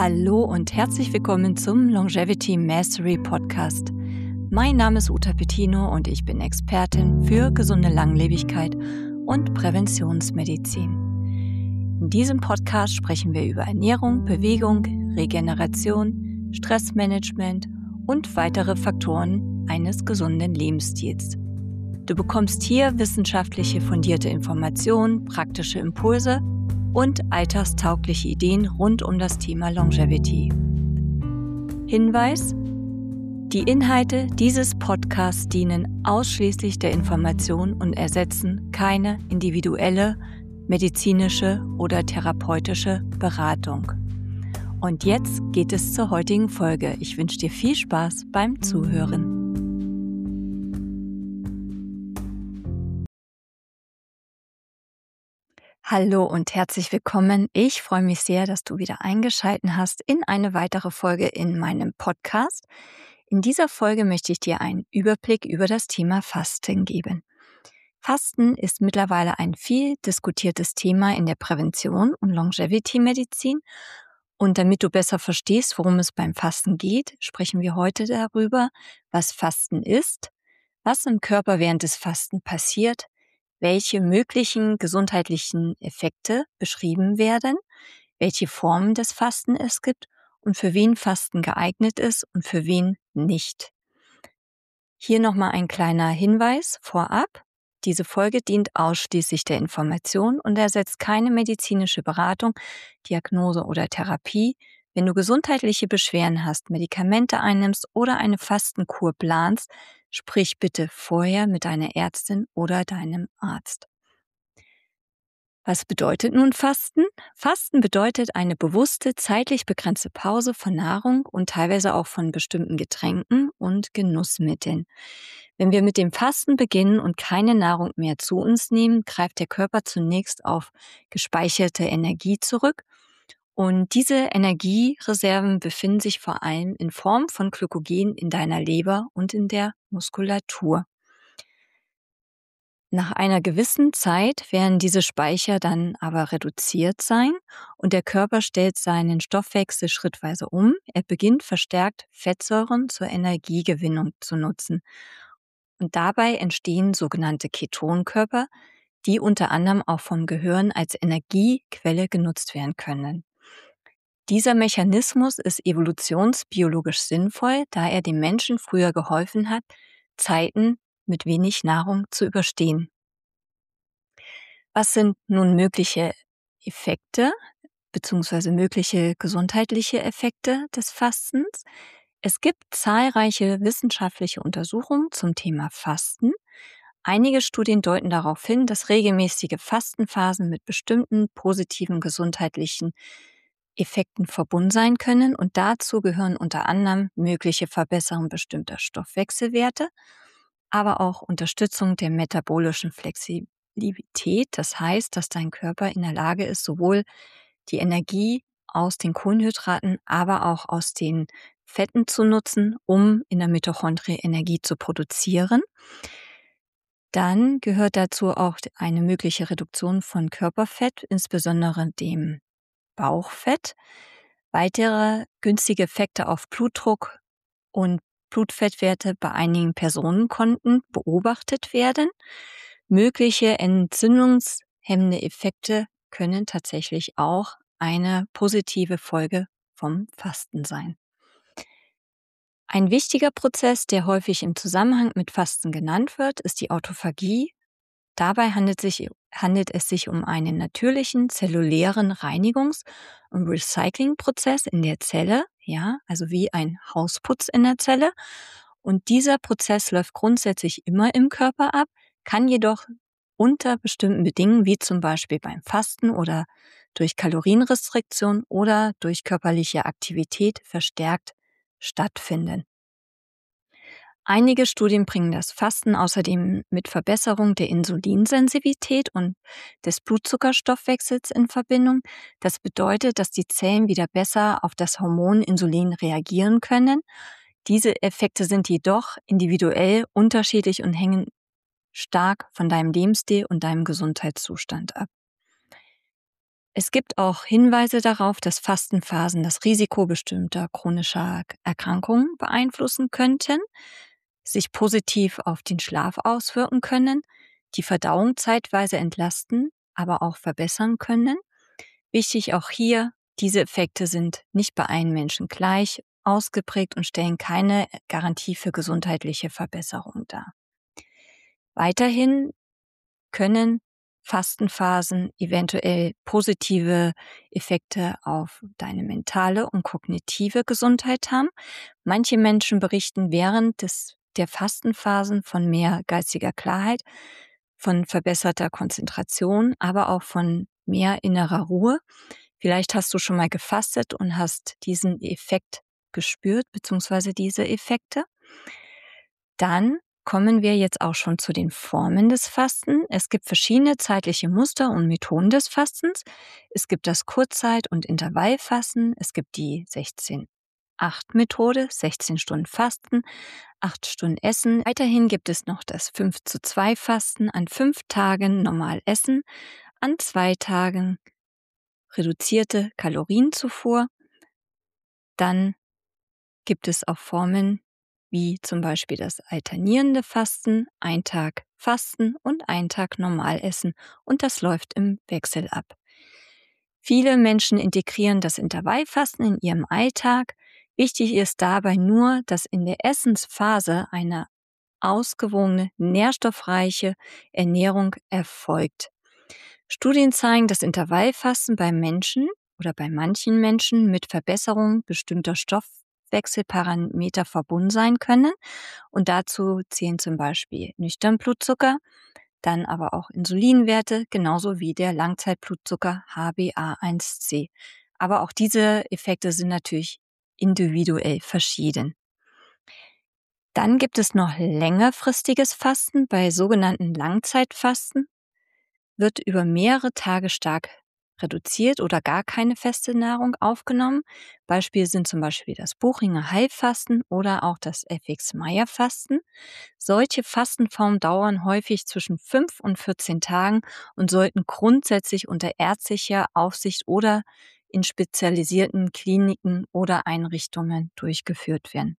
Hallo und herzlich willkommen zum Longevity Mastery Podcast. Mein Name ist Uta Pettino und ich bin Expertin für gesunde Langlebigkeit und Präventionsmedizin. In diesem Podcast sprechen wir über Ernährung, Bewegung, Regeneration, Stressmanagement und weitere Faktoren eines gesunden Lebensstils. Du bekommst hier wissenschaftliche fundierte Informationen, praktische Impulse und alltagstaugliche Ideen rund um das Thema Longevity. Hinweis: Die Inhalte dieses Podcasts dienen ausschließlich der Information und ersetzen keine individuelle, medizinische oder therapeutische Beratung. Und jetzt geht es zur heutigen Folge. Ich wünsche dir viel Spaß beim Zuhören. Hallo und herzlich willkommen. Ich freue mich sehr, dass du wieder eingeschaltet hast in eine weitere Folge in meinem Podcast. In dieser Folge möchte ich dir einen Überblick über das Thema Fasten geben. Fasten ist mittlerweile ein viel diskutiertes Thema in der Prävention und Longevity-Medizin. Und damit du besser verstehst, worum es beim Fasten geht, sprechen wir heute darüber, was Fasten ist, was im Körper während des Fasten passiert, welche möglichen gesundheitlichen Effekte beschrieben werden, welche Formen des Fasten es gibt und für wen Fasten geeignet ist und für wen nicht. Hier nochmal ein kleiner Hinweis vorab. Diese Folge dient ausschließlich der Information und ersetzt keine medizinische Beratung, Diagnose oder Therapie. Wenn du gesundheitliche Beschwerden hast, Medikamente einnimmst oder eine Fastenkur planst, sprich bitte vorher mit deiner Ärztin oder deinem Arzt. Was bedeutet nun Fasten? Fasten bedeutet eine bewusste, zeitlich begrenzte Pause von Nahrung und teilweise auch von bestimmten Getränken und Genussmitteln. Wenn wir mit dem Fasten beginnen und keine Nahrung mehr zu uns nehmen, greift der Körper zunächst auf gespeicherte Energie zurück. Und diese Energiereserven befinden sich vor allem in Form von Glykogen in deiner Leber und in der Muskulatur. Nach einer gewissen Zeit werden diese Speicher dann aber reduziert sein und der Körper stellt seinen Stoffwechsel schrittweise um. Er beginnt verstärkt Fettsäuren zur Energiegewinnung zu nutzen. Und dabei entstehen sogenannte Ketonkörper, die unter anderem auch vom Gehirn als Energiequelle genutzt werden können. Dieser Mechanismus ist evolutionsbiologisch sinnvoll, da er dem Menschen früher geholfen hat, Zeiten mit wenig Nahrung zu überstehen. Was sind nun mögliche Effekte bzw. mögliche gesundheitliche Effekte des Fastens? Es gibt zahlreiche wissenschaftliche Untersuchungen zum Thema Fasten. Einige Studien deuten darauf hin, dass regelmäßige Fastenphasen mit bestimmten positiven gesundheitlichen Effekten verbunden sein können und dazu gehören unter anderem mögliche Verbesserung bestimmter Stoffwechselwerte, aber auch Unterstützung der metabolischen Flexibilität. Das heißt, dass dein Körper in der Lage ist, sowohl die Energie aus den Kohlenhydraten, aber auch aus den Fetten zu nutzen, um in der Mitochondrie Energie zu produzieren. Dann gehört dazu auch eine mögliche Reduktion von Körperfett, insbesondere dem Bauchfett. Weitere günstige Effekte auf Blutdruck und Blutfettwerte bei einigen Personen konnten beobachtet werden. Mögliche entzündungshemmende Effekte können tatsächlich auch eine positive Folge vom Fasten sein. Ein wichtiger Prozess, der häufig im Zusammenhang mit Fasten genannt wird, ist die Autophagie. Dabei handelt es sich um einen natürlichen zellulären Reinigungs- und Recyclingprozess in der Zelle, ja, also wie ein Hausputz in der Zelle. Und dieser Prozess läuft grundsätzlich immer im Körper ab, kann jedoch unter bestimmten Bedingungen, wie zum Beispiel beim Fasten oder durch Kalorienrestriktion oder durch körperliche Aktivität verstärkt stattfinden. Einige Studien bringen das Fasten außerdem mit Verbesserung der Insulinsensitivität und des Blutzuckerstoffwechsels in Verbindung. Das bedeutet, dass die Zellen wieder besser auf das Hormon Insulin reagieren können. Diese Effekte sind jedoch individuell unterschiedlich und hängen stark von deinem Lebensstil und deinem Gesundheitszustand ab. Es gibt auch Hinweise darauf, dass Fastenphasen das Risiko bestimmter chronischer Erkrankungen beeinflussen könnten, sich positiv auf den Schlaf auswirken können, die Verdauung zeitweise entlasten, aber auch verbessern können. Wichtig auch hier, diese Effekte sind nicht bei allen Menschen gleich ausgeprägt und stellen keine Garantie für gesundheitliche Verbesserung dar. Weiterhin können Fastenphasen eventuell positive Effekte auf deine mentale und kognitive Gesundheit haben. Manche Menschen berichten während der Fastenphasen von mehr geistiger Klarheit, von verbesserter Konzentration, aber auch von mehr innerer Ruhe. Vielleicht hast du schon mal gefastet und hast diesen Effekt gespürt, beziehungsweise diese Effekte. Dann kommen wir jetzt auch schon zu den Formen des Fasten. Es gibt verschiedene zeitliche Muster und Methoden des Fastens. Es gibt das Kurzzeit- und Intervallfasten. Es gibt die 16-8-Methode, 16 Stunden Fasten, 8 Stunden Essen. Weiterhin gibt es noch das 5:2-Fasten, an 5 Tagen normal essen, an 2 Tagen reduzierte Kalorienzufuhr. Dann gibt es auch Formen wie zum Beispiel das alternierende Fasten, 1 Tag Fasten und 1 Tag normal essen, und das läuft im Wechsel ab. Viele Menschen integrieren das Intervallfasten in ihrem Alltag. Wichtig ist dabei nur, dass in der Essensphase eine ausgewogene, nährstoffreiche Ernährung erfolgt. Studien zeigen, dass Intervallfasten bei Menschen oder bei manchen Menschen mit Verbesserung bestimmter Stoffwechselparameter verbunden sein können. Und dazu zählen zum Beispiel nüchtern Blutzucker, dann aber auch Insulinwerte, genauso wie der Langzeitblutzucker HbA1c. Aber auch diese Effekte sind natürlich individuell verschieden. Dann gibt es noch längerfristiges Fasten. Bei sogenannten Langzeitfasten wird über mehrere Tage stark reduziert oder gar keine feste Nahrung aufgenommen. Beispiele sind zum Beispiel das Buchinger Heilfasten oder auch das FX-Meyer-Fasten. Solche Fastenformen dauern häufig zwischen 5 und 14 Tagen und sollten grundsätzlich unter ärztlicher Aufsicht oder in spezialisierten Kliniken oder Einrichtungen durchgeführt werden.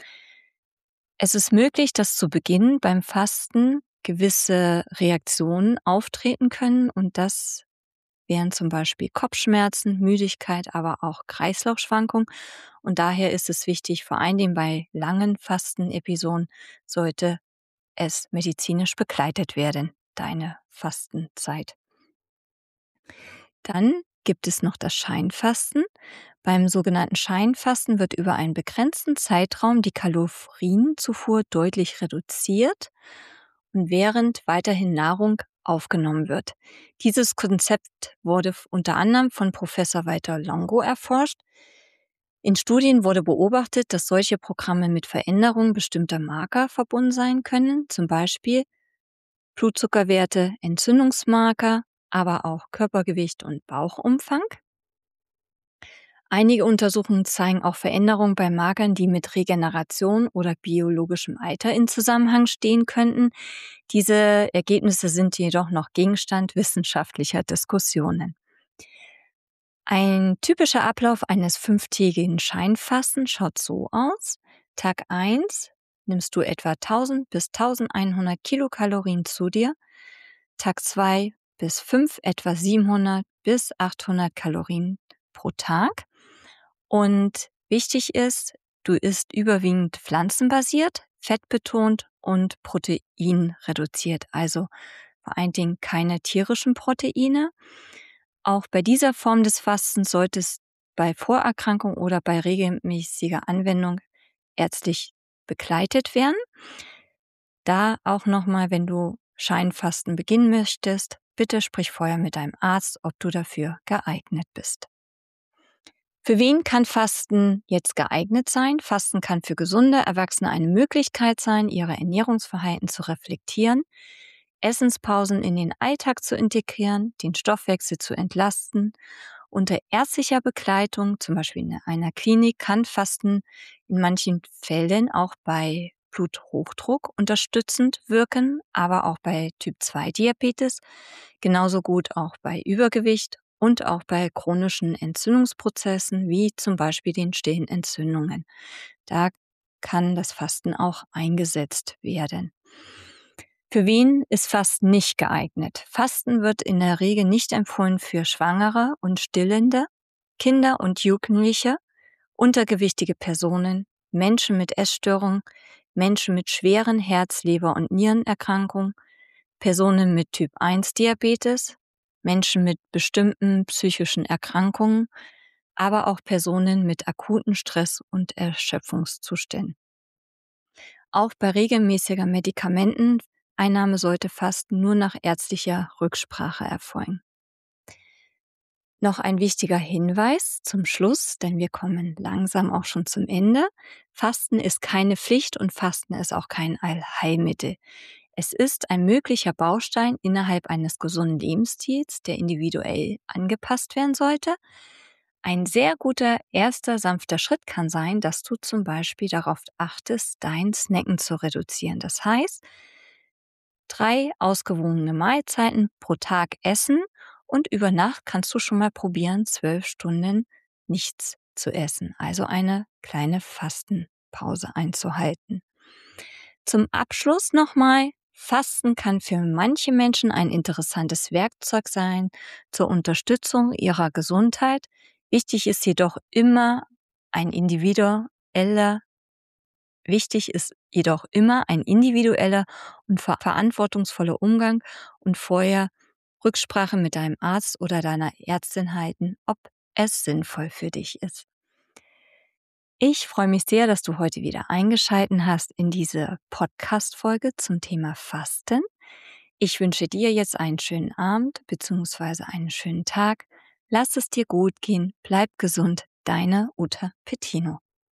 Es ist möglich, dass zu Beginn beim Fasten gewisse Reaktionen auftreten können, und das wären zum Beispiel Kopfschmerzen, Müdigkeit, aber auch Kreislaufschwankungen. Und daher ist es wichtig, vor allen Dingen bei langen Fastenepisoden sollte es medizinisch begleitet werden, deine Fastenzeit. Dann gibt es noch das Scheinfasten. Beim sogenannten Scheinfasten wird über einen begrenzten Zeitraum die Kalorienzufuhr deutlich reduziert und während weiterhin Nahrung aufgenommen wird. Dieses Konzept wurde unter anderem von Professor Walter Longo erforscht. In Studien wurde beobachtet, dass solche Programme mit Veränderungen bestimmter Marker verbunden sein können, zum Beispiel Blutzuckerwerte, Entzündungsmarker, aber auch Körpergewicht und Bauchumfang. Einige Untersuchungen zeigen auch Veränderungen bei Markern, die mit Regeneration oder biologischem Alter in Zusammenhang stehen könnten. Diese Ergebnisse sind jedoch noch Gegenstand wissenschaftlicher Diskussionen. Ein typischer Ablauf eines 5-tägigen Scheinfastens schaut so aus. Tag 1 nimmst du etwa 1000 bis 1100 Kilokalorien zu dir. Tag 2 bis 5 etwa 700 bis 800 Kalorien pro Tag. Und wichtig ist, du isst überwiegend pflanzenbasiert, fettbetont und proteinreduziert, also vor allen Dingen keine tierischen Proteine. Auch bei dieser Form des Fastens sollte es bei Vorerkrankung oder bei regelmäßiger Anwendung ärztlich begleitet werden. Da auch nochmal, wenn du Scheinfasten beginnen möchtest, bitte sprich vorher mit deinem Arzt, ob du dafür geeignet bist. Für wen kann Fasten jetzt geeignet sein? Fasten kann für gesunde Erwachsene eine Möglichkeit sein, ihre Ernährungsverhalten zu reflektieren, Essenspausen in den Alltag zu integrieren, den Stoffwechsel zu entlasten. Unter ärztlicher Begleitung, zum Beispiel in einer Klinik, kann Fasten in manchen Fällen auch bei Bluthochdruck unterstützend wirken, aber auch bei Typ-2-Diabetes, genauso gut auch bei Übergewicht und auch bei chronischen Entzündungsprozessen wie zum Beispiel den stillen Entzündungen. Da kann das Fasten auch eingesetzt werden. Für wen ist Fasten nicht geeignet? Fasten wird in der Regel nicht empfohlen für Schwangere und Stillende, Kinder und Jugendliche, untergewichtige Personen, Menschen mit Essstörungen, Menschen mit schweren Herz-, Leber- und Nierenerkrankungen, Personen mit Typ-1-Diabetes, Menschen mit bestimmten psychischen Erkrankungen, aber auch Personen mit akuten Stress- und Erschöpfungszuständen. Auch bei regelmäßiger Medikamenteneinnahme sollte Fasten nur nach ärztlicher Rücksprache erfolgen. Noch ein wichtiger Hinweis zum Schluss, denn wir kommen langsam auch schon zum Ende. Fasten ist keine Pflicht und Fasten ist auch kein Allheilmittel. Es ist ein möglicher Baustein innerhalb eines gesunden Lebensstils, der individuell angepasst werden sollte. Ein sehr guter erster sanfter Schritt kann sein, dass du zum Beispiel darauf achtest, dein Snacken zu reduzieren. Das heißt, 3 ausgewogene Mahlzeiten pro Tag essen und über Nacht kannst du schon mal probieren, 12 Stunden nichts zu essen, also eine kleine Fastenpause einzuhalten. Zum Abschluss nochmal, Fasten kann für manche Menschen ein interessantes Werkzeug sein zur Unterstützung ihrer Gesundheit. Wichtig ist jedoch immer ein individueller und verantwortungsvoller Umgang und vorher Rücksprache mit deinem Arzt oder deiner Ärztin halten, ob es sinnvoll für dich ist. Ich freue mich sehr, dass du heute wieder eingeschaltet hast in diese Podcast-Folge zum Thema Fasten. Ich wünsche dir jetzt einen schönen Abend bzw. einen schönen Tag. Lass es dir gut gehen, bleib gesund, deine Uta Pettino.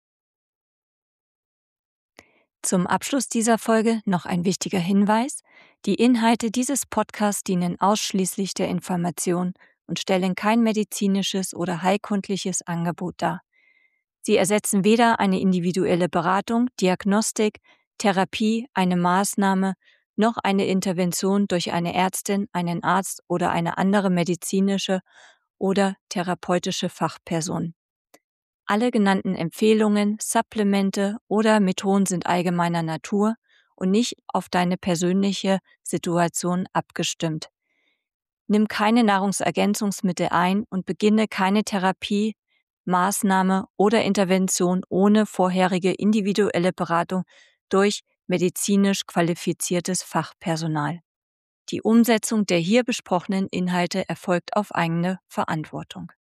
Zum Abschluss dieser Folge noch ein wichtiger Hinweis. Die Inhalte dieses Podcasts dienen ausschließlich der Information und stellen kein medizinisches oder heilkundliches Angebot dar. Sie ersetzen weder eine individuelle Beratung, Diagnostik, Therapie, eine Maßnahme, noch eine Intervention durch eine Ärztin, einen Arzt oder eine andere medizinische oder therapeutische Fachperson. Alle genannten Empfehlungen, Supplemente oder Methoden sind allgemeiner Natur und nicht auf deine persönliche Situation abgestimmt. Nimm keine Nahrungsergänzungsmittel ein und beginne keine Therapie, Maßnahme oder Intervention ohne vorherige individuelle Beratung durch medizinisch qualifiziertes Fachpersonal. Die Umsetzung der hier besprochenen Inhalte erfolgt auf eigene Verantwortung.